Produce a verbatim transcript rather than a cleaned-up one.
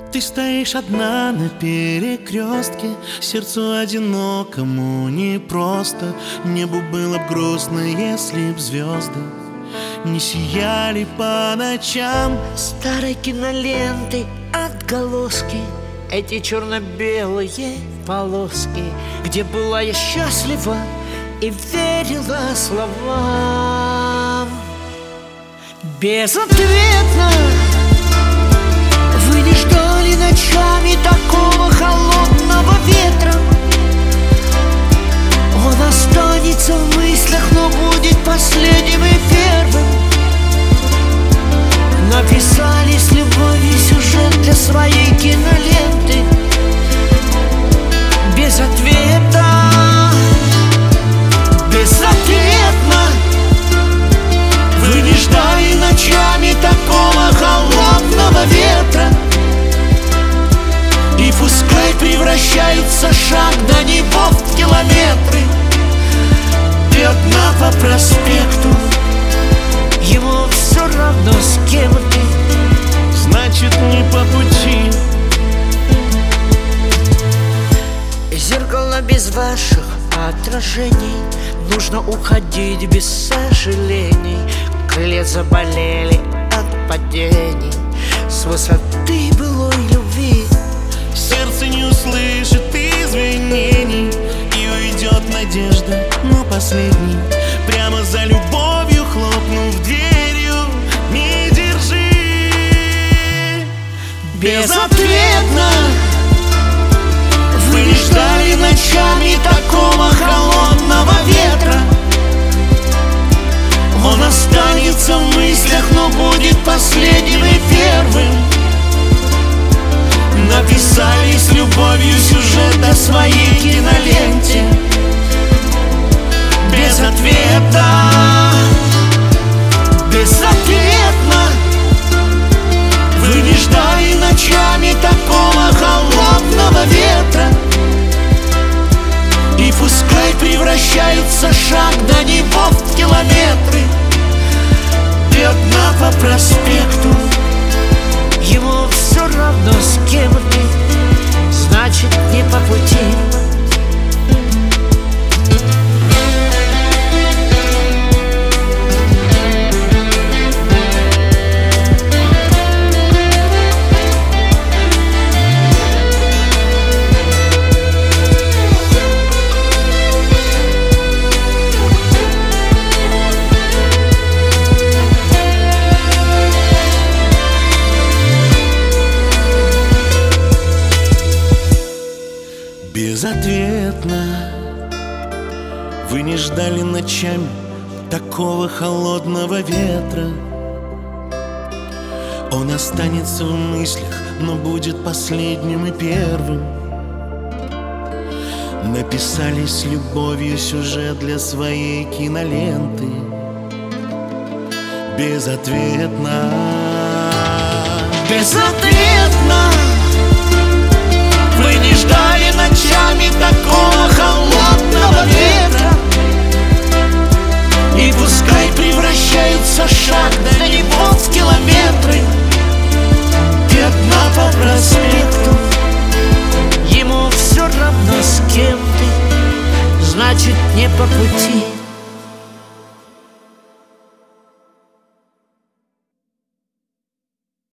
Ты стоишь одна на перекрестке, сердцу одинокому непросто. Небу было б грустно, если б звезды не сияли по ночам. Старой киноленты отголоски, эти черно-белые полоски, где была я счастлива и верила словам. Безответно вы не ждали ночами такого холодного ветра. Он останется в мыслях, но будет последним и первым. Написали с любовью сюжет для своей киноленты. Без ответа, безответно вы не ждали ночами такого холодного ветра. И пускай превращается шаг до него в километры, и одна по проспекту, ему все равно с кем ты. Значит, не по пути. Зеркало без ваших отражений, нужно уходить без сожалений. Крылья заболели от падений с высоты былой любви. Сердце не услышит извинений, и уйдет надежда, но последний. Прямо за любовью хлопнув дверью, не держи. Безответно вы не ждали ночами такого холодного ветра. Он останется в мыслях, но будет последним и первым. Написали с любовью сюжет о своей киноленте. Без ответа, безответно вы не ждали ночами такого холодного ветра. И пускай превращается шаг до него в километры, и одна по проспекту, ему все равно с кем ты. Значит, не по пути. Безответно вы не ждали ночами такого холодного ветра. Он останется в мыслях, но будет последним и первым. Написали с любовью сюжет для своей киноленты. Безответно, Безответно вы не ждали ночами такого холодного ветра. И пускай превращается шаг до него в километры, и одна по проспекту, ему все равно с кем ты. Значит, не по пути.